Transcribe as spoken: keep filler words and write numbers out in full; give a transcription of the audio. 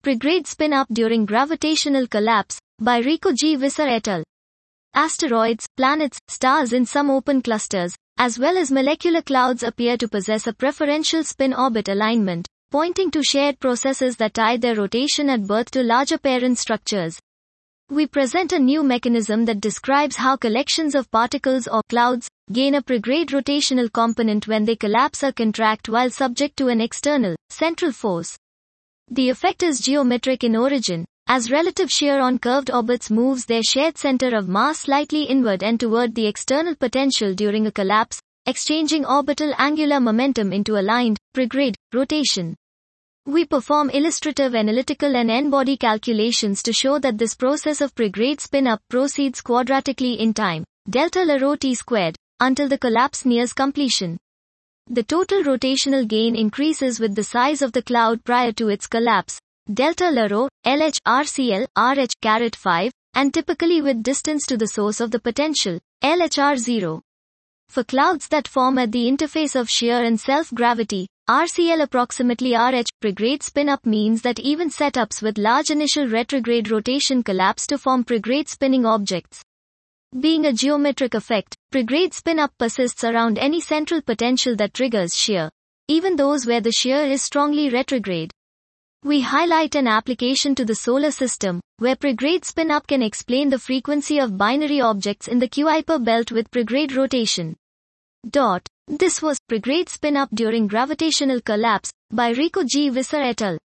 Prograde spin-up during gravitational collapse, by Rico G. Visser et al. Asteroids, planets, stars in some open clusters, as well as molecular clouds appear to possess a preferential spin-orbit alignment, pointing to shared processes that tie their rotation at birth to larger parent structures. We present a new mechanism that describes how collections of particles or clouds gain a prograde rotational component when they collapse or contract while subject to an external, central force. The effect is geometric in origin, as relative shear on curved orbits moves their shared center of mass slightly inward and toward the external potential during a collapse, exchanging orbital angular momentum into aligned, prograde, rotation. We perform illustrative analytical and n-body calculations to show that this process of prograde spin-up proceeds quadratically in time, delta L rho t squared, until the collapse nears completion. The total rotational gain increases with the size of the cloud prior to its collapse, delta L rho, L H R C L, R H caret five, and typically with distance to the source of the potential, L H R zero. For clouds that form at the interface of shear and self-gravity, R C L approximately R H, prograde spin-up means that even setups with large initial retrograde rotation collapse to form prograde spinning objects. Being a geometric effect, prograde spin-up persists around any central potential that triggers shear, even those where the shear is strongly retrograde. We highlight an application to the solar system, where prograde spin-up can explain the frequency of binary objects in the Kuiper belt with prograde rotation. Dot. This was Prograde Spin-up during Gravitational Collapse, by Rico G. Visser et al.